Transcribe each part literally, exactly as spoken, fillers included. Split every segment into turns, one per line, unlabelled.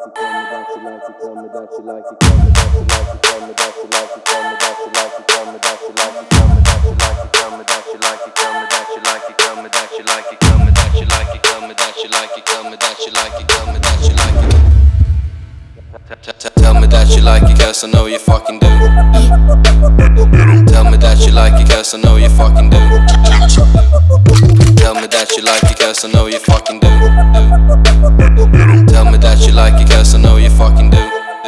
it, tell me that you like it, tell me that you like it, tell me that you like it, tell me that you like it, tell me that you like it, tell me that you like it, tell me that you like it, tell me that you like it, tell me that you like it, tell me that you like it, tell me that you like it, tell me that you like it, tell me that you like it, tell me that you like it. Tell me that you like it, cause I know you fucking do. Tell me that you like it, cause I know you fucking do. Tell me that you like it, cause I know you fucking do. Tell me that you like it, cause I know you fucking do.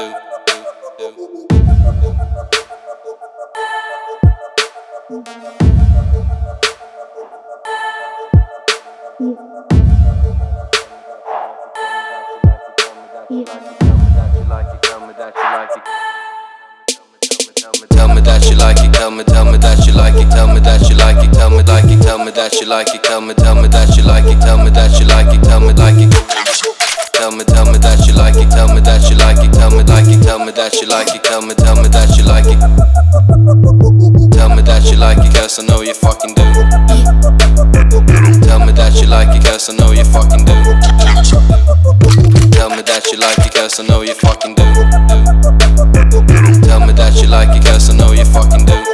Tell me that you like it, tell me, tell me that you like it, tell me that you like it, tell me like it, tell me that you like it, tell me, tell me that you like it, tell me that you like it, tell me like it. Tell me, tell me that you like it, tell me that you like it, tell me like it, tell me that you like it, tell me, tell me that you like it. Tell me that you like it, cause I know you fucking do. Tell me that you like it, cause I know you fucking do. Tell me that you like it, cause I know you fucking do. Tell me that you like it, cause I know you fucking do.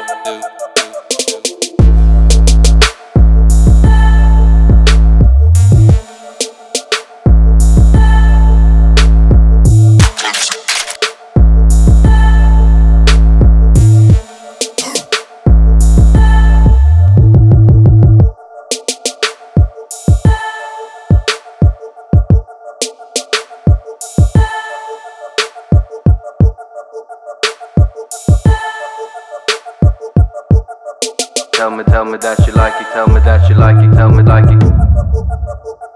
Tell me, tell me that you like it, tell me that you like it, tell me like it.